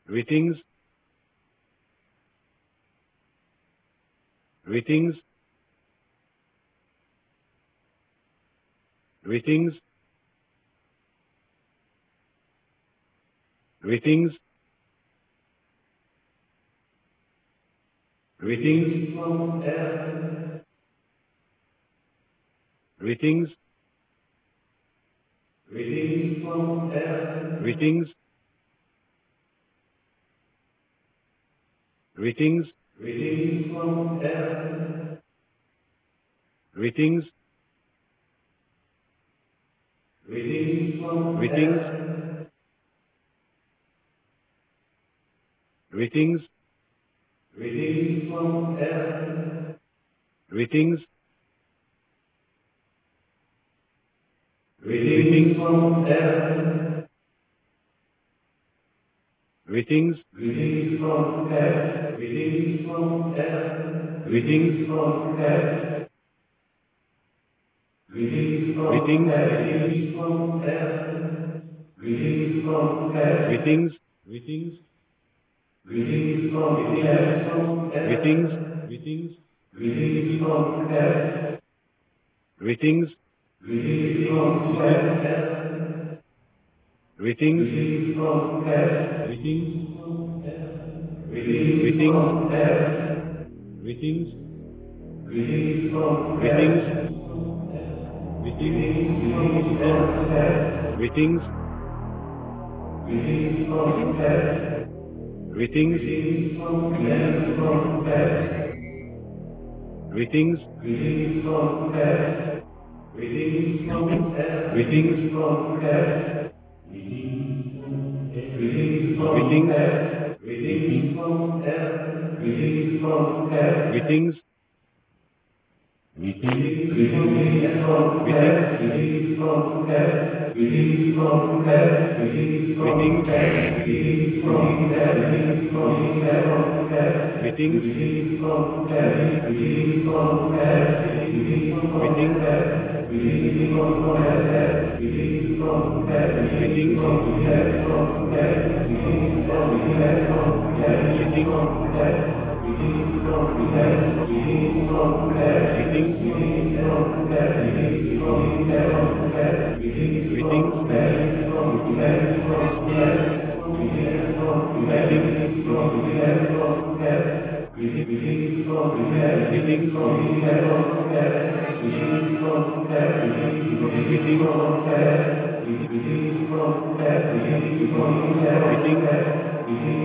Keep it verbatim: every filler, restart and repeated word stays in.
Greetings, greetings, greetings, greetings, greetings, from heaven. greetings, Greetings from heaven. greetings, greetings, Greetings from heaven. greetings, Greetings from greetings, heaven. greetings, Greetings from heaven. greetings, Greetings from heaven. greetings, Greetings from heaven. Greetings from heaven. greetings, from heaven. Greetings from greetings, heaven. Greetings from heaven. Greetings from heaven. greetings, greetings, Greetings from heaven. greetings, greetings, Greetings from heaven. greetings, Greetings from heaven. greetings, Greetings from heaven. greetings, Greetings greetings, from heaven. greetings, Greetings from greetings, heaven. greetings, Greetings from heaven. greetings, Greetings from heaven. greetings, Greetings from heaven. From heaven. greetings, Greetings from heaven. Greetings from heaven. greetings, Greetings from heaven. Greetings from greetings, heaven. Greetings from heaven. Greetings from heaven. greetings, Greetings from heaven. Greetings from heaven. Greetings from heaven. Greetings from greetings, heaven. Greetings from heaven. Greetings from heaven. greetings, Greetings from heaven. Greetings from heaven. Greetings from greetings, heaven. Greetings from heaven. Greetings from heaven. greetings, Greetings from heaven. From heaven. Greetings from heaven. From heaven. greetings, From heaven. Greetings from heaven. Greetings from heaven. greetings, Greetings from heaven. Greetings from heaven. Greetings greetings, from heaven. From heaven. From heaven. Greetings from heaven. greetings, Greetings from heaven. From heaven. Greetings from heaven. greetings, Greetings from heaven. From heaven. Greetings from heaven. Greetings greetings, from heaven. Greetings from heaven. Greetings from heaven. greetings, Greetings